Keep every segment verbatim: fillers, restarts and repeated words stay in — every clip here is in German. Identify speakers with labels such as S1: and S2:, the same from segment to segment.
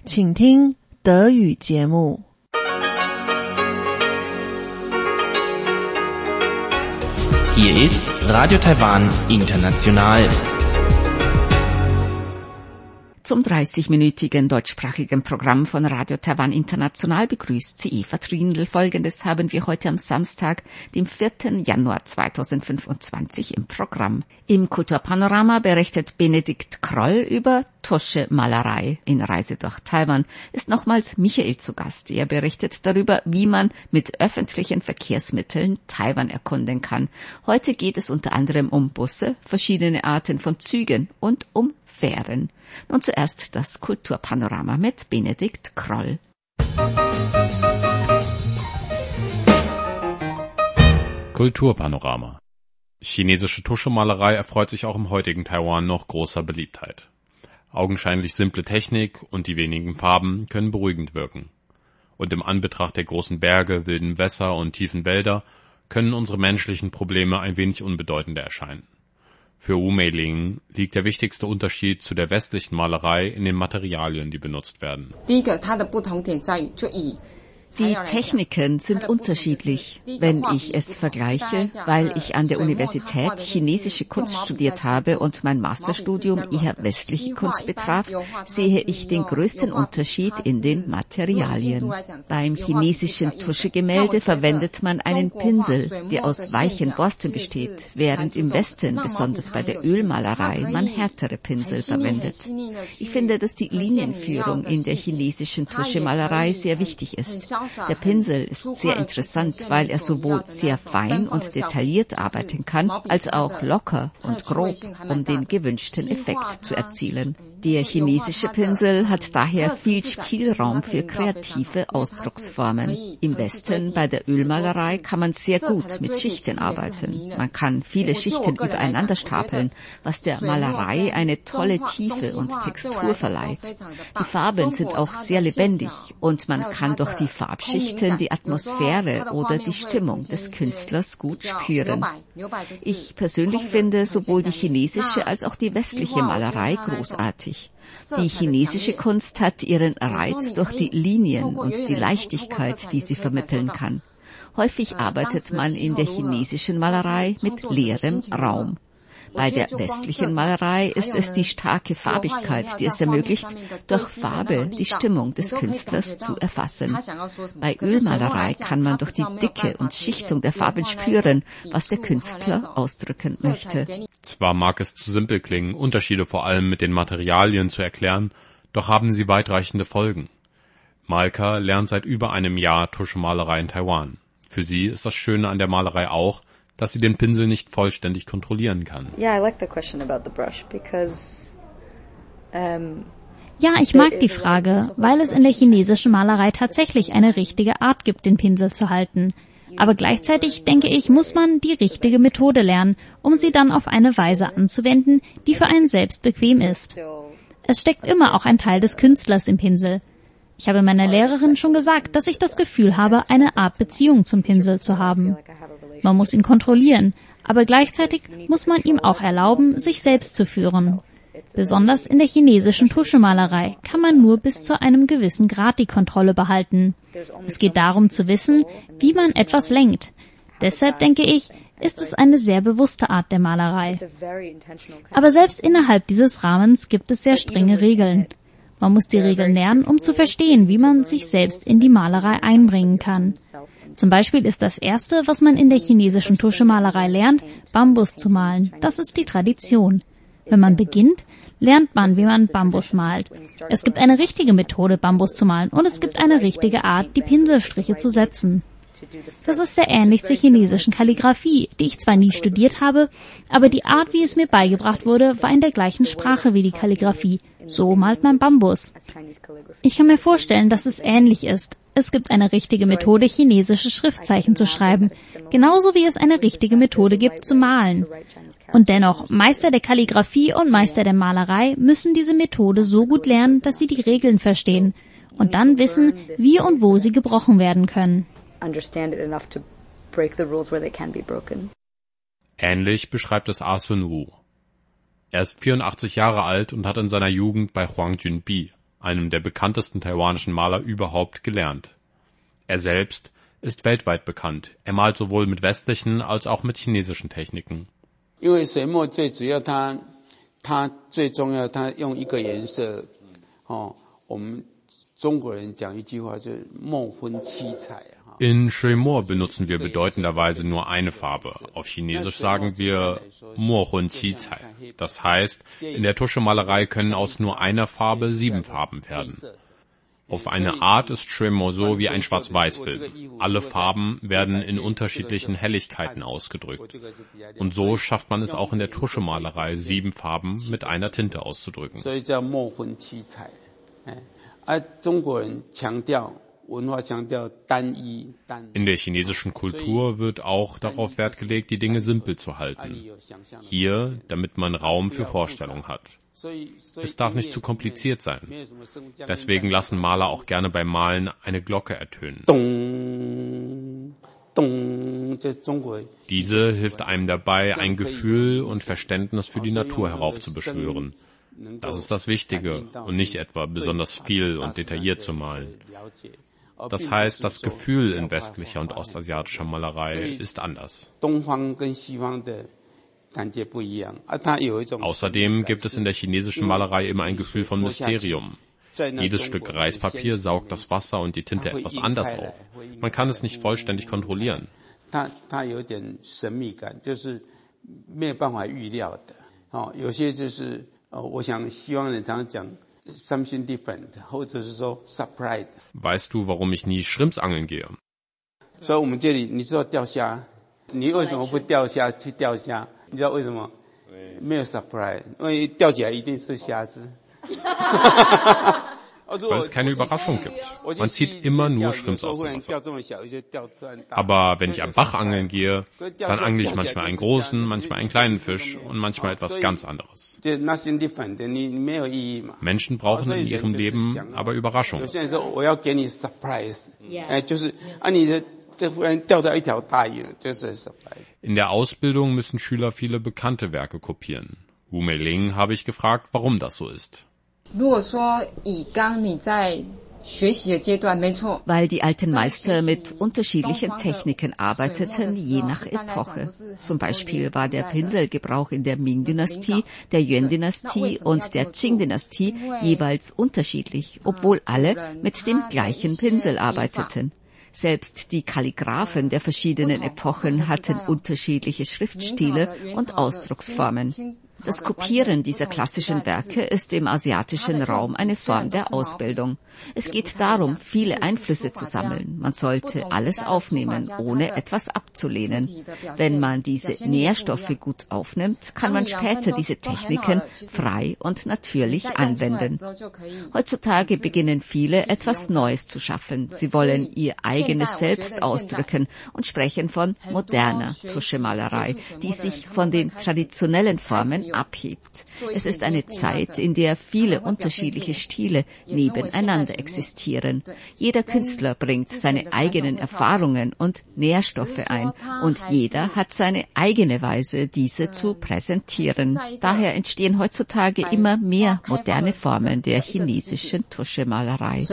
S1: 请听德语节目。
S2: Hier ist Radio Taiwan International.
S3: Zum dreißigminütigen deutschsprachigen Programm von Radio Taiwan International begrüßt sie Eva Triendl. Folgendes haben wir heute am Samstag, dem vierten Januar zweitausendfünfundzwanzig im Programm. Im Kulturpanorama berichtet Benedikt Kroll über Tuschemalerei. In Reise durch Taiwan ist nochmals Michael zu Gast. Er berichtet darüber, wie man mit öffentlichen Verkehrsmitteln Taiwan erkunden kann. Heute geht es unter anderem um Busse, verschiedene Arten von Zügen und um Fähren. Nun zuerst das Kulturpanorama mit Benedikt Kroll.
S4: Kulturpanorama. Chinesische Tuschemalerei erfreut sich auch im heutigen Taiwan noch großer Beliebtheit. Augenscheinlich simple Technik und die wenigen Farben können beruhigend wirken. Und im Anbetracht der großen Berge, wilden Wässer und tiefen Wälder können unsere menschlichen Probleme ein wenig unbedeutender erscheinen. Für Wu Meiling liegt der wichtigste Unterschied zu der westlichen Malerei in den Materialien, die benutzt werden.
S3: Die Techniken sind unterschiedlich, wenn ich es vergleiche, weil ich an der Universität chinesische Kunst studiert habe und mein Masterstudium eher westliche Kunst betraf, sehe ich den größten Unterschied in den Materialien. Beim chinesischen Tuschegemälde verwendet man einen Pinsel, der aus weichen Borsten besteht, während im Westen, besonders bei der Ölmalerei, man härtere Pinsel verwendet. Ich finde, dass die Linienführung in der chinesischen Tuschemalerei sehr wichtig ist. Der Pinsel ist sehr interessant, weil er sowohl sehr fein und detailliert arbeiten kann, als auch locker und grob, um den gewünschten Effekt zu erzielen. Der chinesische Pinsel hat daher viel Spielraum für kreative Ausdrucksformen. Im Westen bei der Ölmalerei kann man sehr gut mit Schichten arbeiten. Man kann viele Schichten übereinander stapeln, was der Malerei eine tolle Tiefe und Textur verleiht. Die Farben sind auch sehr lebendig und man kann durch die Farbschichten die Atmosphäre oder die Stimmung des Künstlers gut spüren. Ich persönlich finde sowohl die chinesische als auch die westliche Malerei großartig. Die chinesische Kunst hat ihren Reiz durch die Linien und die Leichtigkeit, die sie vermitteln kann. Häufig arbeitet man in der chinesischen Malerei mit leerem Raum. Bei der westlichen Malerei ist es die starke Farbigkeit, die es ermöglicht, durch Farbe die Stimmung des Künstlers zu erfassen. Bei Ölmalerei kann man durch die Dicke und Schichtung der Farben spüren, was der Künstler ausdrücken möchte.
S4: Zwar mag es zu simpel klingen, Unterschiede vor allem mit den Materialien zu erklären, doch haben sie weitreichende Folgen. Malka lernt seit über einem Jahr Tuschemalerei in Taiwan. Für sie ist das Schöne an der Malerei auch, dass sie den Pinsel nicht vollständig kontrollieren kann.
S5: Yeah, I like the question about the brush because um
S6: Ja, ich mag die Frage, weil es in der chinesischen Malerei tatsächlich eine richtige Art gibt, den Pinsel zu halten. Aber gleichzeitig, denke ich, muss man die richtige Methode lernen, um sie dann auf eine Weise anzuwenden, die für einen selbst bequem ist. Es steckt immer auch ein Teil des Künstlers im Pinsel. Ich habe meiner Lehrerin schon gesagt, dass ich das Gefühl habe, eine Art Beziehung zum Pinsel zu haben. Man muss ihn kontrollieren, aber gleichzeitig muss man ihm auch erlauben, sich selbst zu führen. Besonders in der chinesischen Tuschemalerei kann man nur bis zu einem gewissen Grad die Kontrolle behalten. Es geht darum zu wissen, wie man etwas lenkt. Deshalb denke ich, ist es eine sehr bewusste Art der Malerei. Aber selbst innerhalb dieses Rahmens gibt es sehr strenge Regeln. Man muss die Regeln lernen, um zu verstehen, wie man sich selbst in die Malerei einbringen kann. Zum Beispiel ist das Erste, was man in der chinesischen Tuschemalerei lernt, Bambus zu malen. Das ist die Tradition. Wenn man beginnt, lernt man, wie man Bambus malt. Es gibt eine richtige Methode, Bambus zu malen, und es gibt eine richtige Art, die Pinselstriche zu setzen. Das ist sehr ähnlich zur chinesischen Kalligraphie, die ich zwar nie studiert habe, aber die Art, wie es mir beigebracht wurde, war in der gleichen Sprache wie die Kalligraphie. So malt man Bambus. Ich kann mir vorstellen, dass es ähnlich ist. Es gibt eine richtige Methode, chinesische Schriftzeichen zu schreiben, genauso wie es eine richtige Methode gibt, zu malen. Und dennoch, Meister der Kalligraphie und Meister der Malerei müssen diese Methode so gut lernen, dass sie die Regeln verstehen und dann wissen, wie und wo sie gebrochen werden können.
S4: Ähnlich beschreibt es Ah Sun Wu. Er ist vierundachtzig Jahre alt und hat in seiner Jugend bei Huang Junbi, einem der bekanntesten taiwanischen Maler überhaupt, gelernt. Er selbst ist weltweit bekannt. Er malt sowohl mit westlichen als auch mit chinesischen Techniken. In Shui-Mo benutzen wir bedeutenderweise nur eine Farbe. Auf Chinesisch sagen wir Mo Hun Qi Cai. Das heißt, in der Tuschemalerei können aus nur einer Farbe sieben Farben werden. Auf eine Art ist Shui-Mo so wie ein Schwarz-Weiß-Film. Alle Farben werden in unterschiedlichen Helligkeiten ausgedrückt. Und so schafft man es auch in der Tuschemalerei, sieben Farben mit einer Tinte auszudrücken. In der chinesischen Kultur wird auch darauf Wert gelegt, die Dinge simpel zu halten. Hier, damit man Raum für Vorstellung hat. Es darf nicht zu kompliziert sein. Deswegen lassen Maler auch gerne beim Malen eine Glocke ertönen. Diese hilft einem dabei, ein Gefühl und Verständnis für die Natur heraufzubeschwören. Das ist das Wichtige und nicht etwa besonders viel und detailliert zu malen. Das heißt, das Gefühl in westlicher und ostasiatischer Malerei ist anders. Außerdem gibt es in der chinesischen Malerei immer ein Gefühl von Mysterium. Jedes Stück Reispapier saugt das Wasser und die Tinte etwas anders auf. Man kann es nicht vollständig kontrollieren. Weißt du, warum ich nie Shrimps angeln gehe? Weil es keine Überraschung gibt. Man zieht immer nur Shrimps aus dem Wasser. Aber wenn ich am Bach angeln gehe, dann angle ich manchmal einen großen, manchmal einen kleinen Fisch und manchmal etwas ganz anderes. Menschen brauchen in ihrem Leben aber Überraschungen. In der Ausbildung müssen Schüler viele bekannte Werke kopieren. Wu Meiling habe ich gefragt, warum das so ist.
S3: Weil die alten Meister mit unterschiedlichen Techniken arbeiteten, je nach Epoche. Zum Beispiel war der Pinselgebrauch in der Ming-Dynastie, der Yuan-Dynastie und der Qing-Dynastie jeweils unterschiedlich, obwohl alle mit dem gleichen Pinsel arbeiteten. Selbst die Kalligraphen der verschiedenen Epochen hatten unterschiedliche Schriftstile und Ausdrucksformen. Das Kopieren dieser klassischen Werke ist im asiatischen Raum eine Form der Ausbildung. Es geht darum, viele Einflüsse zu sammeln. Man sollte alles aufnehmen, ohne etwas abzulehnen. Wenn man diese Nährstoffe gut aufnimmt, kann man später diese Techniken frei und natürlich anwenden. Heutzutage beginnen viele, etwas Neues zu schaffen. Sie wollen ihr eigenes Selbst ausdrücken und sprechen von moderner Tuschemalerei, die sich von den traditionellen Formen abhebt. Es ist eine Zeit, in der viele unterschiedliche Stile nebeneinander existieren. Jeder Künstler bringt seine eigenen Erfahrungen und Nährstoffe ein und jeder hat seine eigene Weise, diese zu präsentieren. Daher entstehen heutzutage immer mehr moderne Formen der chinesischen Tuschemalerei.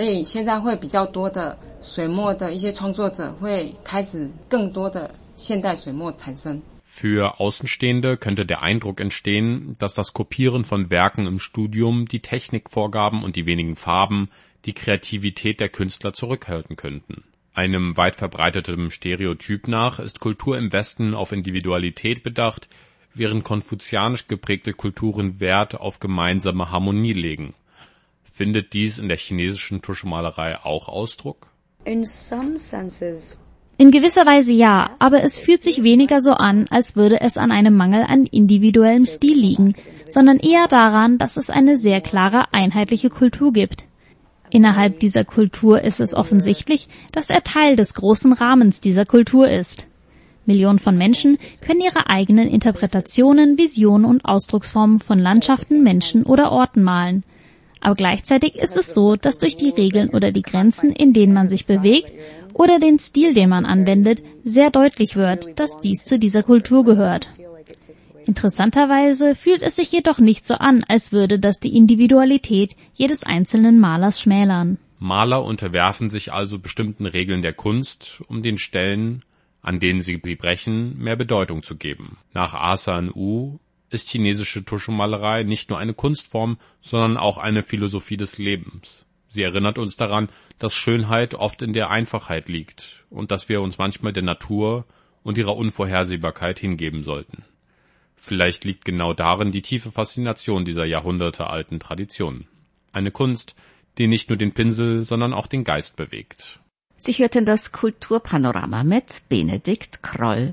S4: Für Außenstehende könnte der Eindruck entstehen, dass das Kopieren von Werken im Studium die Technikvorgaben und die wenigen Farben die Kreativität der Künstler zurückhalten könnten. Einem weit verbreiteten Stereotyp nach ist Kultur im Westen auf Individualität bedacht, während konfuzianisch geprägte Kulturen Wert auf gemeinsame Harmonie legen. Findet dies in der chinesischen Tuschemalerei auch Ausdruck?
S5: In some senses.
S6: In gewisser Weise ja, aber es fühlt sich weniger so an, als würde es an einem Mangel an individuellem Stil liegen, sondern eher daran, dass es eine sehr klare, einheitliche Kultur gibt. Innerhalb dieser Kultur ist es offensichtlich, dass er Teil des großen Rahmens dieser Kultur ist. Millionen von Menschen können ihre eigenen Interpretationen, Visionen und Ausdrucksformen von Landschaften, Menschen oder Orten malen. Aber gleichzeitig ist es so, dass durch die Regeln oder die Grenzen, in denen man sich bewegt, oder den Stil, den man anwendet, sehr deutlich wird, dass dies zu dieser Kultur gehört. Interessanterweise fühlt es sich jedoch nicht so an, als würde das die Individualität jedes einzelnen Malers schmälern.
S4: Maler unterwerfen sich also bestimmten Regeln der Kunst, um den Stellen, an denen sie sie brechen, mehr Bedeutung zu geben. Nach Asan U ist chinesische Tuschemalerei nicht nur eine Kunstform, sondern auch eine Philosophie des Lebens. Sie erinnert uns daran, dass Schönheit oft in der Einfachheit liegt und dass wir uns manchmal der Natur und ihrer Unvorhersehbarkeit hingeben sollten. Vielleicht liegt genau darin die tiefe Faszination dieser jahrhundertealten Tradition. Eine Kunst, die nicht nur den Pinsel, sondern auch den Geist bewegt.
S3: Sie hörten das Kulturpanorama mit Benedikt Kroll.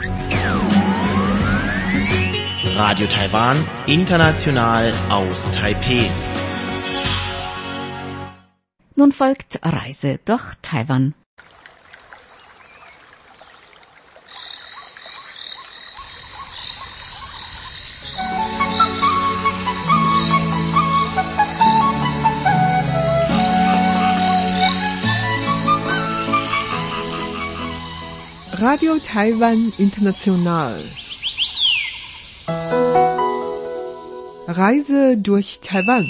S2: Radio Taiwan, international aus Taipeh.
S3: Nun folgt Reise durch Taiwan.
S7: Radio Taiwan International. Reise durch Taiwan.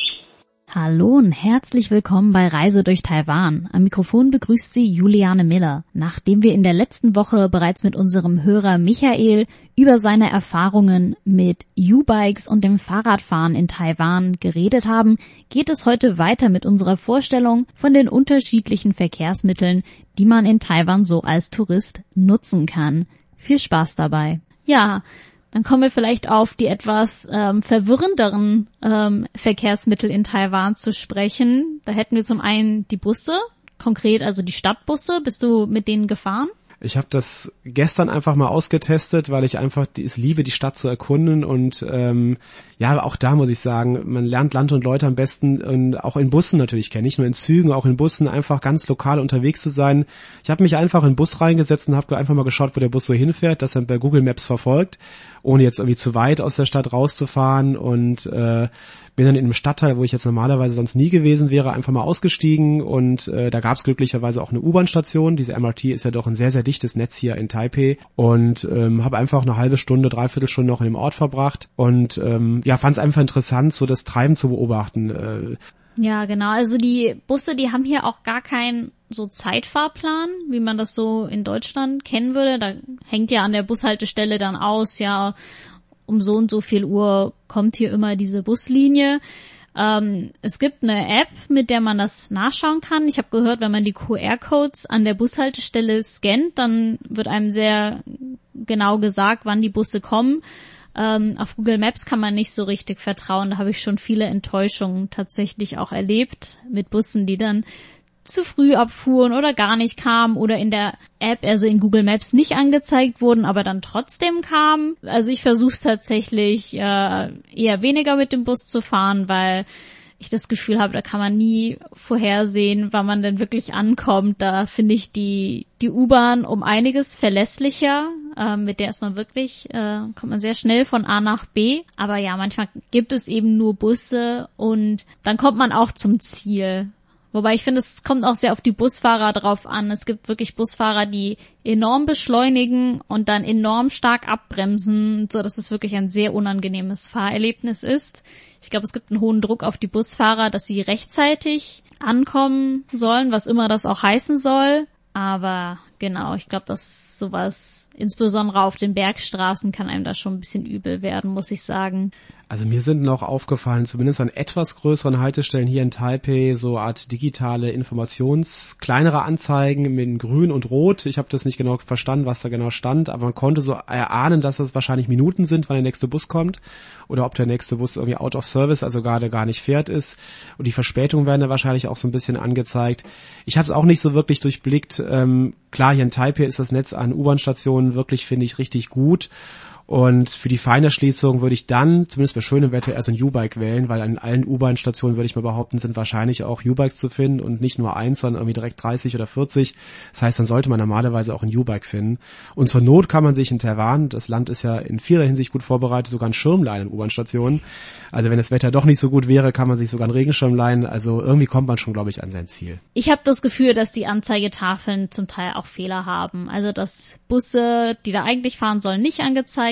S6: Hallo und herzlich willkommen bei Reise durch Taiwan. Am Mikrofon begrüßt Sie Juliane Miller. Nachdem wir in der letzten Woche bereits mit unserem Hörer Michael über seine Erfahrungen mit U-Bikes und dem Fahrradfahren in Taiwan geredet haben, geht es heute weiter mit unserer Vorstellung von den unterschiedlichen Verkehrsmitteln, die man in Taiwan so als Tourist nutzen kann. Viel Spaß dabei. Ja, dann kommen wir vielleicht auf die etwas ähm, verwirrenderen ähm, Verkehrsmittel in Taiwan zu sprechen. Da hätten wir zum einen die Busse, konkret also die Stadtbusse. Bist du mit denen gefahren?
S8: Ich habe das gestern einfach mal ausgetestet, weil ich einfach die, es liebe, die Stadt zu erkunden und ähm, ja, auch da muss ich sagen, man lernt Land und Leute am besten und auch in Bussen natürlich kennen, nicht nur in Zügen, auch in Bussen einfach ganz lokal unterwegs zu sein. Ich habe mich einfach in den Bus reingesetzt und habe einfach mal geschaut, wo der Bus so hinfährt, das dann bei Google Maps verfolgt, ohne jetzt irgendwie zu weit aus der Stadt rauszufahren und äh, bin dann in einem Stadtteil, wo ich jetzt normalerweise sonst nie gewesen wäre, einfach mal ausgestiegen und äh, da gab es glücklicherweise auch eine U-Bahn-Station. Diese M R T ist ja doch ein sehr, sehr dichtes Netz hier in Taipeh und ähm, habe einfach eine halbe Stunde, dreiviertel Stunde noch in dem Ort verbracht und ähm, ja, fand es einfach interessant, so das Treiben zu beobachten. Äh,
S6: Ja, genau. Also die Busse, die haben hier auch gar keinen so Zeitfahrplan, wie man das so in Deutschland kennen würde. Da hängt ja an der Bushaltestelle dann aus, ja, um so und so viel Uhr kommt hier immer diese Buslinie. Ähm, es gibt eine App, mit der man das nachschauen kann. Ich habe gehört, wenn man die Q R-Codes an der Bushaltestelle scannt, dann wird einem sehr genau gesagt, wann die Busse kommen. Ähm, auf Google Maps kann man nicht so richtig vertrauen. Da habe ich schon viele Enttäuschungen tatsächlich auch erlebt mit Bussen, die dann zu früh abfuhren oder gar nicht kamen oder in der App, also in Google Maps, nicht angezeigt wurden, aber dann trotzdem kamen. Also ich versuche es tatsächlich äh, eher weniger mit dem Bus zu fahren, weil ich das Gefühl habe, da kann man nie vorhersehen, wann man denn wirklich ankommt. Da finde ich die die U-Bahn um einiges verlässlicher. Äh, mit der ist man wirklich, äh, kommt man sehr schnell von A nach B. Aber ja, manchmal gibt es eben nur Busse und dann kommt man auch zum Ziel. Wobei ich finde, es kommt auch sehr auf die Busfahrer drauf an. Es gibt wirklich Busfahrer, die enorm beschleunigen und dann enorm stark abbremsen, so dass es wirklich ein sehr unangenehmes Fahrerlebnis ist. Ich glaube, es gibt einen hohen Druck auf die Busfahrer, dass sie rechtzeitig ankommen sollen, was immer das auch heißen soll. Aber genau, ich glaube, dass sowas, insbesondere auf den Bergstraßen, kann einem da schon ein bisschen übel werden, muss ich sagen.
S8: Also mir sind noch aufgefallen, zumindest an etwas größeren Haltestellen hier in Taipeh, so Art digitale Informations-, kleinere Anzeigen mit Grün und Rot. Ich habe das nicht genau verstanden, was da genau stand, aber man konnte so erahnen, dass das wahrscheinlich Minuten sind, wann der nächste Bus kommt oder ob der nächste Bus irgendwie out of service, also gerade gar nicht fährt ist. Und die Verspätungen werden da wahrscheinlich auch so ein bisschen angezeigt. Ich habe es auch nicht so wirklich durchblickt. Ähm, klar, hier in Taipeh ist das Netz an U-Bahn-Stationen wirklich, finde ich, richtig gut. Und für die Feinerschließung würde ich dann, zumindest bei schönem Wetter, erst ein U-Bike wählen, weil an allen U-Bahn-Stationen, würde ich mal behaupten, sind wahrscheinlich auch U-Bikes zu finden und nicht nur eins, sondern irgendwie direkt dreißig oder vierzig. Das heißt, dann sollte man normalerweise auch ein U-Bike finden. Und zur Not kann man sich in Taiwan, das Land ist ja in vieler Hinsicht gut vorbereitet, sogar einen Schirm leihen in U-Bahn-Stationen. Also wenn das Wetter doch nicht so gut wäre, kann man sich sogar einen Regenschirm leihen. Also irgendwie kommt man schon, glaube ich, an sein Ziel.
S6: Ich habe das Gefühl, dass die Anzeigetafeln zum Teil auch Fehler haben. Also dass Busse, die da eigentlich fahren sollen, nicht angezeigt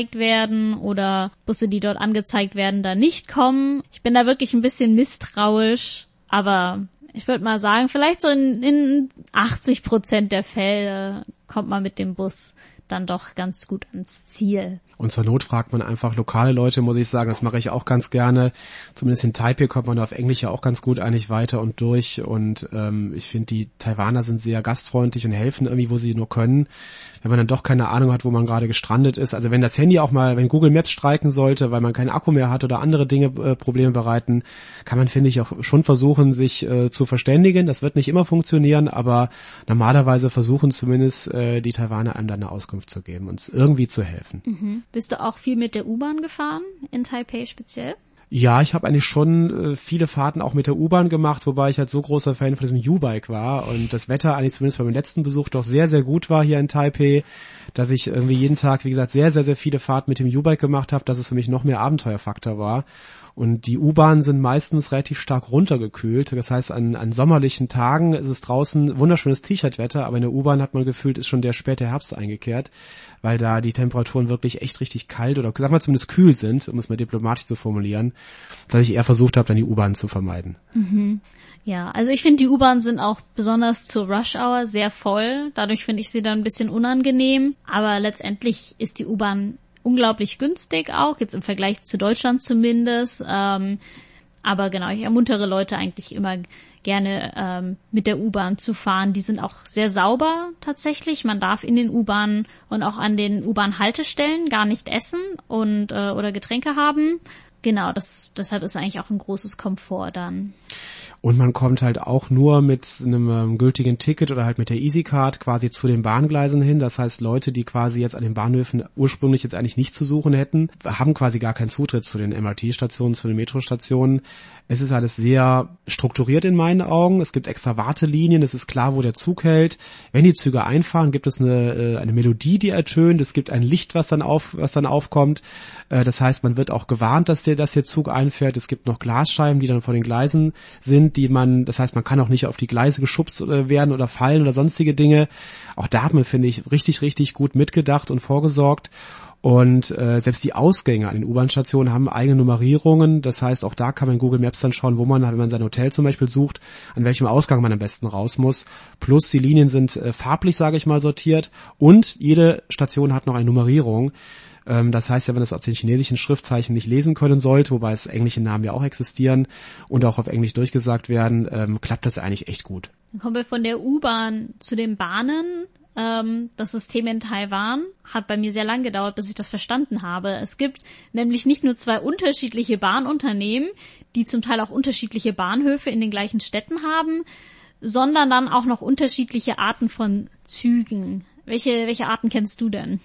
S6: angezeigt werden oder Busse, die dort angezeigt werden, da nicht kommen. Ich bin da wirklich ein bisschen misstrauisch, aber ich würde mal sagen, vielleicht so in, in achtzig Prozent der Fälle kommt man mit dem Bus dann doch ganz gut ans Ziel.
S8: Und zur Not fragt man einfach lokale Leute, muss ich sagen, das mache ich auch ganz gerne. Zumindest in Taipei kommt man auf Englisch ja auch ganz gut eigentlich weiter und durch. Und ähm, ich finde, die Taiwaner sind sehr gastfreundlich und helfen irgendwie, wo sie nur können. Wenn man dann doch keine Ahnung hat, wo man gerade gestrandet ist. Also wenn das Handy auch mal, wenn Google Maps streiken sollte, weil man keinen Akku mehr hat oder andere Dinge äh, Probleme bereiten, kann man, finde ich, auch schon versuchen, sich äh, zu verständigen. Das wird nicht immer funktionieren, aber normalerweise versuchen zumindest äh, die Taiwaner einem dann eine Auskunft zu geben, uns irgendwie zu helfen.
S6: Mhm. Bist du auch viel mit der U-Bahn gefahren, in Taipei speziell?
S8: Ja, ich habe eigentlich schon äh, viele Fahrten auch mit der U-Bahn gemacht, wobei ich halt so großer Fan von diesem U-Bike war und das Wetter eigentlich zumindest bei meinem letzten Besuch doch sehr, sehr gut war hier in Taipei, dass ich irgendwie jeden Tag, wie gesagt, sehr, sehr, sehr viele Fahrten mit dem U-Bike gemacht habe, dass es für mich noch mehr Abenteuerfaktor war. Und die U-Bahnen sind meistens relativ stark runtergekühlt. Das heißt, an, an sommerlichen Tagen ist es draußen wunderschönes T-Shirt-Wetter, aber in der U-Bahn hat man gefühlt, ist schon der späte Herbst eingekehrt, weil da die Temperaturen wirklich echt richtig kalt oder sagen wir zumindest kühl sind, um es mal diplomatisch zu formulieren, dass ich eher versucht habe, dann die U-Bahn zu vermeiden.
S6: Mhm. Ja, also ich finde, die U-Bahn sind auch besonders zur Rush-Hour sehr voll. Dadurch finde ich sie dann ein bisschen unangenehm. Aber letztendlich ist die U-Bahn unglaublich günstig auch, jetzt im Vergleich zu Deutschland zumindest. Ähm, aber genau, ich ermuntere Leute eigentlich immer gerne ähm, mit der U-Bahn zu fahren. Die sind auch sehr sauber tatsächlich. Man darf in den U-Bahnen und auch an den U-Bahn-Haltestellen gar nicht essen und äh, oder Getränke haben. Genau, das deshalb ist eigentlich auch ein großes Komfort dann.
S8: Und man kommt halt auch nur mit einem ähm, gültigen Ticket oder halt mit der EasyCard quasi zu den Bahngleisen hin. Das heißt, Leute, die quasi jetzt an den Bahnhöfen ursprünglich jetzt eigentlich nicht zu suchen hätten, haben quasi gar keinen Zutritt zu den M R T-Stationen, zu den Metrostationen. Es ist alles sehr strukturiert in meinen Augen. Es gibt extra Wartelinien. Es ist klar, wo der Zug hält. Wenn die Züge einfahren, gibt es eine, eine Melodie, die ertönt. Es gibt ein Licht, was dann auf, was dann aufkommt. Das heißt, man wird auch gewarnt, dass der, dass der Zug einfährt. Es gibt noch Glasscheiben, die dann vor den Gleisen sind, die man, das heißt, man kann auch nicht auf die Gleise geschubst werden oder fallen oder sonstige Dinge. Auch da hat man, finde ich, richtig, richtig gut mitgedacht und vorgesorgt. Und äh, selbst die Ausgänge an den U-Bahn-Stationen haben eigene Nummerierungen. Das heißt, auch da kann man in Google Maps dann schauen, wo man, wenn man sein Hotel zum Beispiel sucht, an welchem Ausgang man am besten raus muss. Plus die Linien sind äh, farblich, sage ich mal, sortiert. Und jede Station hat noch eine Nummerierung. Ähm, das heißt ja, wenn es auf den chinesischen Schriftzeichen nicht lesen können sollte, wobei es englische Namen ja auch existieren und auch auf Englisch durchgesagt werden, ähm, klappt das eigentlich echt gut.
S6: Dann kommen wir von der U-Bahn zu den Bahnen. Ähm, das System in Taiwan hat bei mir sehr lang gedauert, bis ich das verstanden habe. Es gibt nämlich nicht nur zwei unterschiedliche Bahnunternehmen, die zum Teil auch unterschiedliche Bahnhöfe in den gleichen Städten haben, sondern dann auch noch unterschiedliche Arten von Zügen. Welche, welche Arten kennst du denn?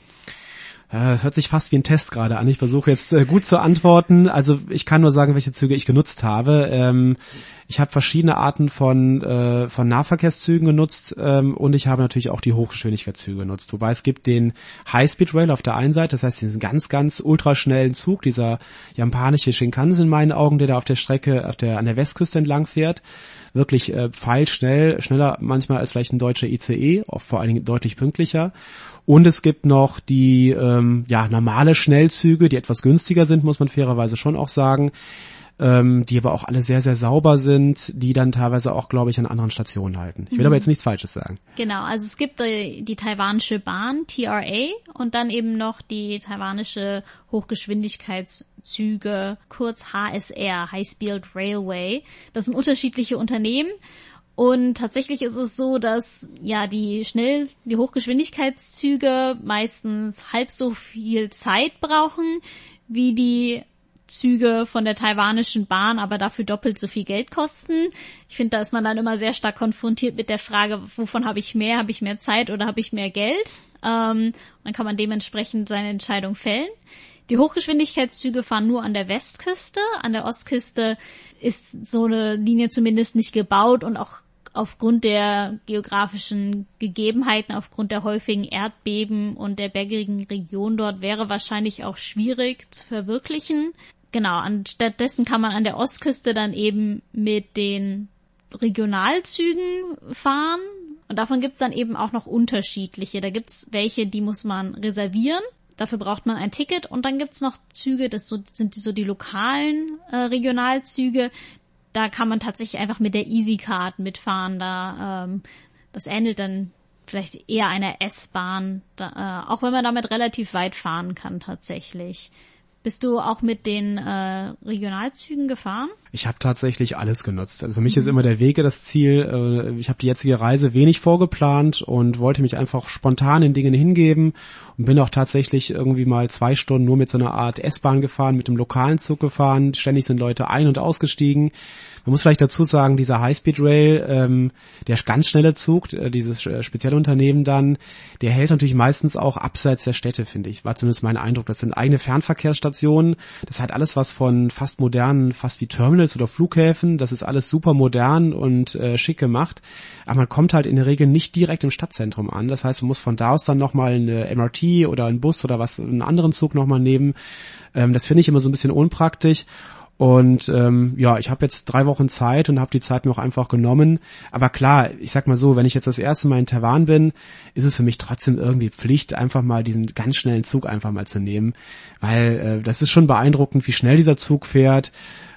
S8: Das hört sich fast wie ein Test gerade an. Ich versuche jetzt äh, gut zu antworten. Also ich kann nur sagen, welche Züge ich genutzt habe. Ähm, ich habe verschiedene Arten von äh, von Nahverkehrszügen genutzt ähm, und ich habe natürlich auch die Hochgeschwindigkeitszüge genutzt. Wobei es gibt den High-Speed Rail auf der einen Seite, das heißt diesen ganz, ganz ultraschnellen Zug, dieser japanische Shinkansen in meinen Augen, der da auf der Strecke auf der an der Westküste entlang fährt. Wirklich äh, pfeilschnell, schneller manchmal als vielleicht ein deutscher I C E, auch vor allen Dingen deutlich pünktlicher. Und es gibt noch die ähm, ja normale Schnellzüge, die etwas günstiger sind, muss man fairerweise schon auch sagen, ähm, die aber auch alle sehr, sehr sauber sind, die dann teilweise auch, glaube ich, an anderen Stationen halten. Ich will mhm. aber jetzt nichts Falsches sagen.
S6: Genau, also es gibt die, die taiwanische Bahn, T R A, und dann eben noch die taiwanische Hochgeschwindigkeitszüge, kurz H S R, High Speed Railway. Das sind unterschiedliche Unternehmen. Und tatsächlich ist es so, dass ja die schnell, die Hochgeschwindigkeitszüge meistens halb so viel Zeit brauchen wie die Züge von der taiwanischen Bahn, aber dafür doppelt so viel Geld kosten. Ich finde, da ist man dann immer sehr stark konfrontiert mit der Frage, wovon habe ich mehr? Habe ich mehr Zeit oder habe ich mehr Geld? Ähm, dann kann man dementsprechend seine Entscheidung fällen. Die Hochgeschwindigkeitszüge fahren nur an der Westküste. An der Ostküste ist so eine Linie zumindest nicht gebaut und auch aufgrund der geografischen Gegebenheiten, aufgrund der häufigen Erdbeben und der bergigen Region dort wäre wahrscheinlich auch schwierig zu verwirklichen. Genau, anstattdessen kann man an der Ostküste dann eben mit den Regionalzügen fahren. Und davon gibt's dann eben auch noch unterschiedliche. Da gibt's welche, die muss man reservieren. Dafür braucht man ein Ticket und dann gibt's noch Züge, das so, sind die, so die lokalen äh, Regionalzüge. Da kann man tatsächlich einfach mit der EasyCard mitfahren. Da ähm, das ähnelt dann vielleicht eher einer S-Bahn, da, äh, auch wenn man damit relativ weit fahren kann tatsächlich. Bist du auch mit den äh, Regionalzügen gefahren?
S8: Ich habe tatsächlich alles genutzt. Also für mich mhm. ist immer der Weg das Ziel. Ich habe die jetzige Reise wenig vorgeplant und wollte mich einfach spontan in Dingen hingeben und bin auch tatsächlich irgendwie mal zwei Stunden nur mit so einer Art S-Bahn gefahren, mit dem lokalen Zug gefahren. Ständig sind Leute ein- und ausgestiegen. Man muss vielleicht dazu sagen, dieser High-Speed-Rail, ähm, der ganz schnelle Zug, äh, dieses äh, spezielle Unternehmen dann, der hält natürlich meistens auch abseits der Städte, finde ich. War zumindest mein Eindruck. Das sind eigene Fernverkehrsstationen. Das hat alles was von fast modernen, fast wie Terminals oder Flughäfen. Das ist alles super modern und äh, schick gemacht. Aber man kommt halt in der Regel nicht direkt im Stadtzentrum an. Das heißt, man muss von da aus dann nochmal eine M R T oder einen Bus oder was, einen anderen Zug nochmal nehmen. Ähm, das finde ich immer so ein bisschen unpraktisch. Und ähm, ja, ich habe jetzt drei Wochen Zeit und habe die Zeit mir auch einfach genommen. Aber klar, ich sag mal so, wenn ich jetzt das erste Mal in Taiwan bin, ist es für mich trotzdem irgendwie Pflicht, einfach mal diesen ganz schnellen Zug einfach mal zu nehmen. Weil äh, das ist schon beeindruckend, wie schnell dieser Zug fährt.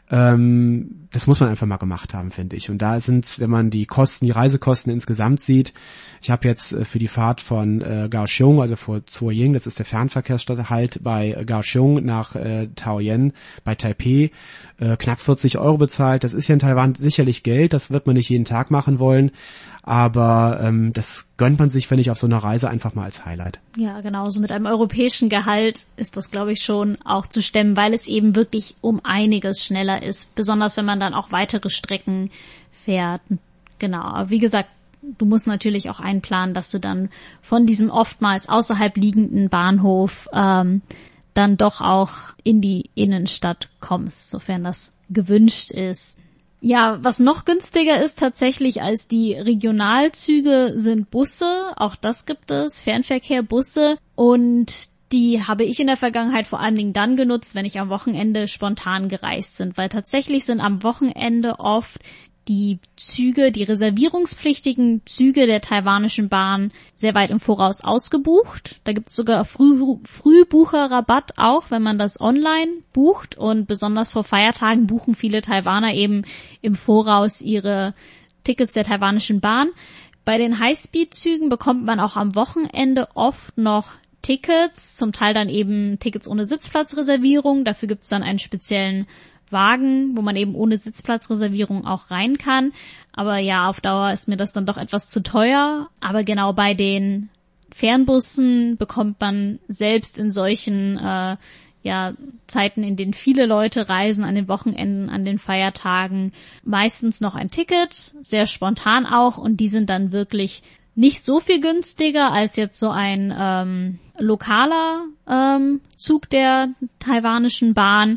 S8: Ähm, das muss man einfach mal gemacht haben, finde ich. Und da sind, wenn man die Kosten, die Reisekosten insgesamt sieht, ich habe jetzt äh, für die Fahrt von äh, Kaohsiung, also vor Zuoying, das ist der Fernverkehrsstadthalt bei äh, Kaohsiung nach äh, Taoyuan bei Taipei, äh, knapp vierzig Euro bezahlt. Das ist ja in Taiwan sicherlich Geld, das wird man nicht jeden Tag machen wollen. Aber ähm, das gönnt man sich, wenn ich auf so einer Reise einfach mal als Highlight.
S6: Ja, genau. So mit einem europäischen Gehalt ist das, glaube ich, schon auch zu stemmen, weil es eben wirklich um einiges schneller ist. Besonders wenn man dann auch weitere Strecken fährt. Genau. Aber wie gesagt, du musst natürlich auch einplanen, dass du dann von diesem oftmals außerhalb liegenden Bahnhof ähm, dann doch auch in die Innenstadt kommst, sofern das gewünscht ist. Ja, was noch günstiger ist tatsächlich als die Regionalzüge sind Busse. Auch das gibt es, Fernverkehrbusse. Und die habe ich in der Vergangenheit vor allen Dingen dann genutzt, wenn ich am Wochenende spontan gereist bin. Weil tatsächlich sind am Wochenende oft die Züge, die reservierungspflichtigen Züge der taiwanischen Bahn sehr weit im Voraus ausgebucht. Da gibt es sogar Früh, Frühbucherrabatt auch, wenn man das online bucht. Und besonders vor Feiertagen buchen viele Taiwaner eben im Voraus ihre Tickets der taiwanischen Bahn. Bei den Highspeed-Zügen bekommt man auch am Wochenende oft noch Tickets, zum Teil dann eben Tickets ohne Sitzplatzreservierung. Dafür gibt es dann einen speziellen Wagen, wo man eben ohne Sitzplatzreservierung auch rein kann. Aber ja, auf Dauer ist mir das dann doch etwas zu teuer. Aber genau bei den Fernbussen bekommt man selbst in solchen äh, ja Zeiten, in denen viele Leute reisen, an den Wochenenden, an den Feiertagen, meistens noch ein Ticket, sehr spontan auch. Und die sind dann wirklich nicht so viel günstiger als jetzt so ein ähm, lokaler ähm, Zug der taiwanischen Bahn.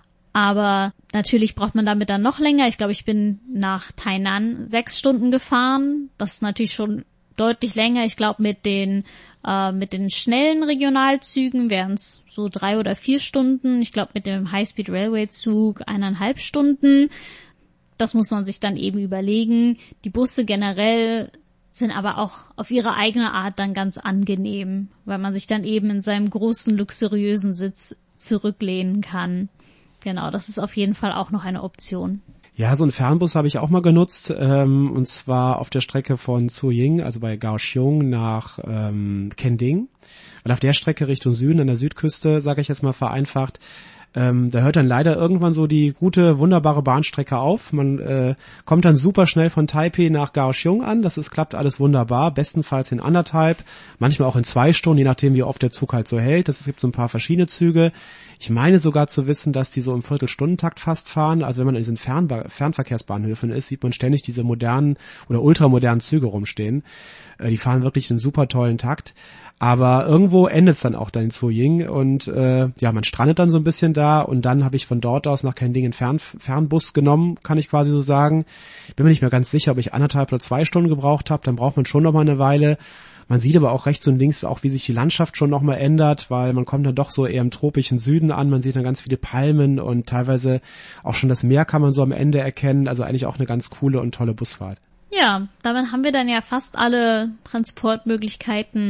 S6: Aber natürlich braucht man damit dann noch länger. Ich glaube, ich bin nach Tainan sechs Stunden gefahren. Das ist natürlich schon deutlich länger. Ich glaube, mit den äh, mit den schnellen Regionalzügen wären es so drei oder vier Stunden. Ich glaube, mit dem High-Speed-Railway-Zug eineinhalb Stunden. Das muss man sich dann eben überlegen. Die Busse generell sind aber auch auf ihre eigene Art dann ganz angenehm, weil man sich dann eben in seinem großen, luxuriösen Sitz zurücklehnen kann. Genau, das ist auf jeden Fall auch noch eine Option.
S8: Ja, so einen Fernbus habe ich auch mal genutzt, ähm, und zwar auf der Strecke von Zuoying, also bei Kaohsiung nach ähm, Kending. Weil auf der Strecke Richtung Süden, an der Südküste, sage ich jetzt mal vereinfacht, Ähm, da hört dann leider irgendwann so die gute, wunderbare Bahnstrecke auf. Man äh, kommt dann super schnell von Taipei nach Kaohsiung an. Das ist, klappt alles wunderbar. Bestenfalls in anderthalb, manchmal auch in zwei Stunden, je nachdem, wie oft der Zug halt so hält. Das, es gibt so ein paar verschiedene Züge. Ich meine sogar zu wissen, dass die so im Viertelstundentakt fast fahren. Also wenn man in diesen Fernba- Fernverkehrsbahnhöfen ist, sieht man ständig diese modernen oder ultramodernen Züge rumstehen. Äh, die fahren wirklich einen super tollen Takt. Aber irgendwo endet es dann auch dann in Zuoying und äh, ja, man strandet dann so ein bisschen da und dann habe ich von dort aus nach Kending einen Fern, Fernbus genommen, kann ich quasi so sagen. Bin mir nicht mehr ganz sicher, ob ich anderthalb oder zwei Stunden gebraucht habe, dann braucht man schon noch mal eine Weile. Man sieht aber auch rechts und links auch, wie sich die Landschaft schon noch mal ändert, weil man kommt dann doch so eher im tropischen Süden an, man sieht dann ganz viele Palmen und teilweise auch schon das Meer kann man so am Ende erkennen, also eigentlich auch eine ganz coole und tolle Busfahrt.
S6: Ja, damit haben wir dann ja fast alle Transportmöglichkeiten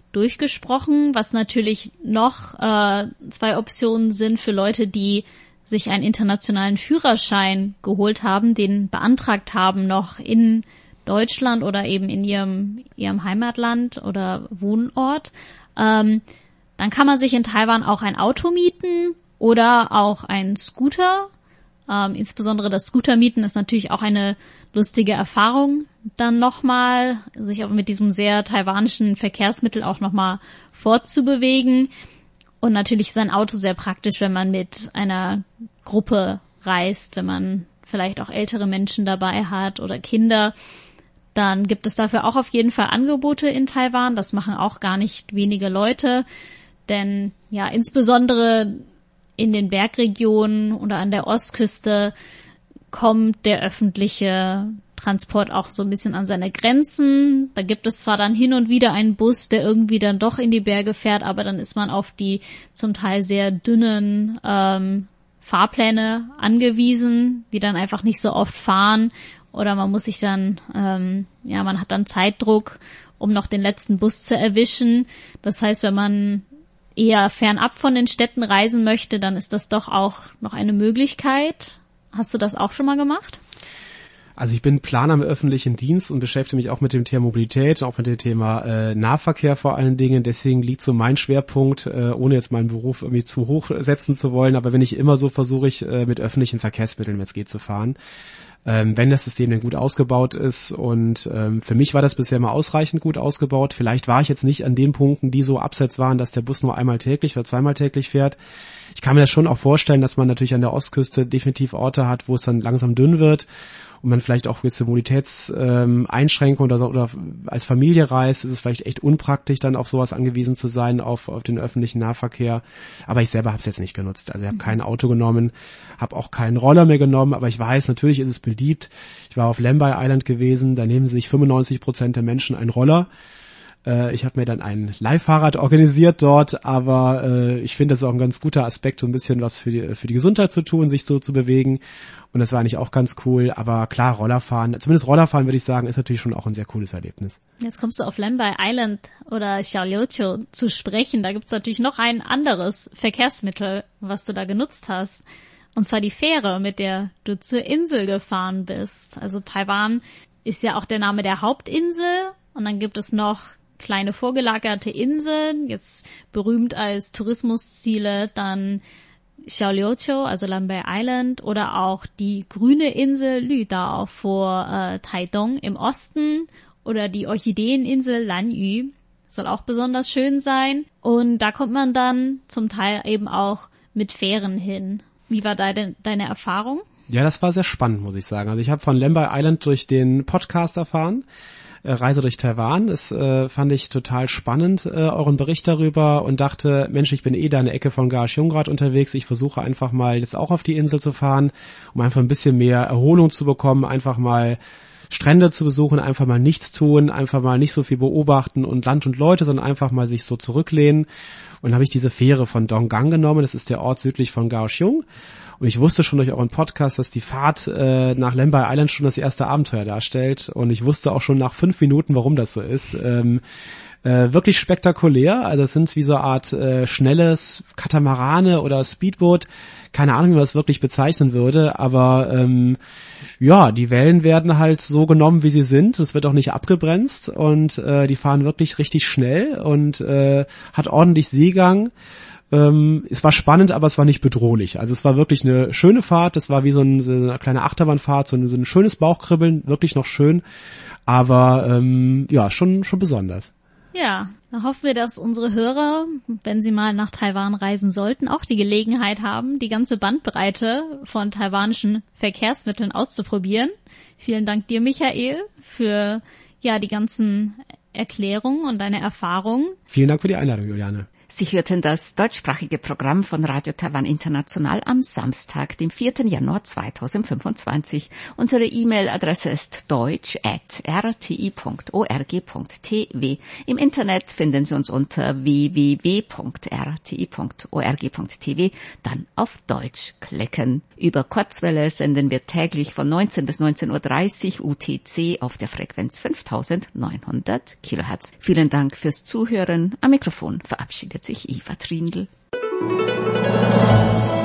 S6: durchgesprochen, was natürlich noch äh, zwei Optionen sind für Leute, die sich einen internationalen Führerschein geholt haben, den beantragt haben noch in Deutschland oder eben in ihrem ihrem Heimatland oder Wohnort. Ähm, dann kann man sich in Taiwan auch ein Auto mieten oder auch einen Scooter. Ähm, insbesondere das Scootermieten ist natürlich auch eine lustige Erfahrung, dann nochmal sich auch mit diesem sehr taiwanischen Verkehrsmittel auch nochmal fortzubewegen. Und natürlich ist ein Auto sehr praktisch, wenn man mit einer Gruppe reist, wenn man vielleicht auch ältere Menschen dabei hat oder Kinder. Dann gibt es dafür auch auf jeden Fall Angebote in Taiwan. Das machen auch gar nicht wenige Leute, denn ja, insbesondere in den Bergregionen oder an der Ostküste kommt der öffentliche Transport auch so ein bisschen an seine Grenzen. Da gibt es zwar dann hin und wieder einen Bus, der irgendwie dann doch in die Berge fährt, aber dann ist man auf die zum Teil sehr dünnen ähm, Fahrpläne angewiesen, die dann einfach nicht so oft fahren. Oder man muss sich dann, ähm, ja, man hat dann Zeitdruck, um noch den letzten Bus zu erwischen. Das heißt, wenn man eher fernab von den Städten reisen möchte, dann ist das doch auch noch eine Möglichkeit. Hast du das auch schon mal gemacht?
S8: Also ich bin Planer im öffentlichen Dienst und beschäftige mich auch mit dem Thema Mobilität, auch mit dem Thema äh, Nahverkehr vor allen Dingen. Deswegen liegt so mein Schwerpunkt, äh, ohne jetzt meinen Beruf irgendwie zu hoch setzen zu wollen, aber wenn ich immer so versuche ich, äh, mit öffentlichen Verkehrsmitteln, wenn es geht, zu fahren. Ähm, wenn das System denn gut ausgebaut ist und ähm, für mich war das bisher mal ausreichend gut ausgebaut. Vielleicht war ich jetzt nicht an den Punkten, die so abseits waren, dass der Bus nur einmal täglich oder zweimal täglich fährt. Ich kann mir das schon auch vorstellen, dass man natürlich an der Ostküste definitiv Orte hat, wo es dann langsam dünn wird und man vielleicht auch gewisse Mobilitätseinschränkungen ähm, oder, so, oder als Familie reist, ist es vielleicht echt unpraktisch, dann auf sowas angewiesen zu sein, auf, auf den öffentlichen Nahverkehr. Aber ich selber habe es jetzt nicht genutzt. Also ich habe kein Auto genommen, habe auch keinen Roller mehr genommen, aber ich weiß, natürlich ist es beliebt. Ich war auf Lambai Island gewesen, da nehmen sich fünfundneunzig Prozent der Menschen einen Roller. Ich habe mir dann ein Leihfahrrad organisiert dort, aber äh, ich finde, das ist auch ein ganz guter Aspekt, so ein bisschen was für die, für die Gesundheit zu tun, sich so zu bewegen. Und das war eigentlich auch ganz cool. Aber klar, Rollerfahren, zumindest Rollerfahren würde ich sagen, ist natürlich schon auch ein sehr cooles Erlebnis.
S6: Jetzt kommst du auf Lambai Island oder Xiaoliuqiu zu sprechen. Da gibt's natürlich noch ein anderes Verkehrsmittel, was du da genutzt hast. Und zwar die Fähre, mit der du zur Insel gefahren bist. Also Taiwan ist ja auch der Name der Hauptinsel. Und dann gibt es noch kleine vorgelagerte Inseln, jetzt berühmt als Tourismusziele, dann Xiaoliuqiu, also Lambai Island, oder auch die grüne Insel Lüdao vor äh, Taidong im Osten oder die Orchideeninsel Lanyu, soll auch besonders schön sein. Und da kommt man dann zum Teil eben auch mit Fähren hin. Wie war deine, deine Erfahrung?
S8: Ja, das war sehr spannend, muss ich sagen. Also ich habe von Lambai Island durch den Podcast erfahren, Reise durch Taiwan. Das äh, fand ich total spannend, äh, euren Bericht darüber, und dachte, Mensch, ich bin eh da in der Ecke von Kaohsiung gerade unterwegs. Ich versuche einfach mal jetzt auch auf die Insel zu fahren, um einfach ein bisschen mehr Erholung zu bekommen, einfach mal Strände zu besuchen, einfach mal nichts tun, einfach mal nicht so viel beobachten und Land und Leute, sondern einfach mal sich so zurücklehnen. Und dann habe ich diese Fähre von Donggang genommen, das ist der Ort südlich von Kaohsiung. Und ich wusste schon durch euren Podcast, dass die Fahrt äh, nach Lambai Island schon das erste Abenteuer darstellt. Und ich wusste auch schon nach fünf Minuten, warum das so ist. Ähm, äh, wirklich spektakulär. Also es sind wie so eine Art äh, schnelles Katamarane oder Speedboot. Keine Ahnung, wie man das wirklich bezeichnen würde. Aber ähm, ja, die Wellen werden halt so genommen, wie sie sind. Es wird auch nicht abgebremst. Und äh, die fahren wirklich richtig schnell und äh, hat ordentlich Seegang. Ähm, es war spannend, aber es war nicht bedrohlich. Also es war wirklich eine schöne Fahrt. Es war wie so, ein, so eine kleine Achterbahnfahrt, so ein, so ein schönes Bauchkribbeln, wirklich noch schön. Aber ähm, ja, schon schon besonders.
S6: Ja, da hoffen wir, dass unsere Hörer, wenn sie mal nach Taiwan reisen sollten, auch die Gelegenheit haben, die ganze Bandbreite von taiwanischen Verkehrsmitteln auszuprobieren. Vielen Dank dir, Michael, für ja die ganzen Erklärungen und deine Erfahrungen.
S8: Vielen Dank für die Einladung, Juliane.
S3: Sie hörten das deutschsprachige Programm von Radio Taiwan International am Samstag, dem vierten Januar zweitausendfünfundzwanzig. Unsere E-Mail-Adresse ist deutsch at r t i punkt org punkt t w. Im Internet finden Sie uns unter w w w punkt r t i punkt org punkt t w, dann auf Deutsch klicken. Über Kurzwelle senden wir täglich von neunzehn bis neunzehn Uhr dreißig U T C auf der Frequenz fünftausendneunhundert Kilohertz. Vielen Dank fürs Zuhören. Am Mikrofon verabschiedet sich Eva Trindl.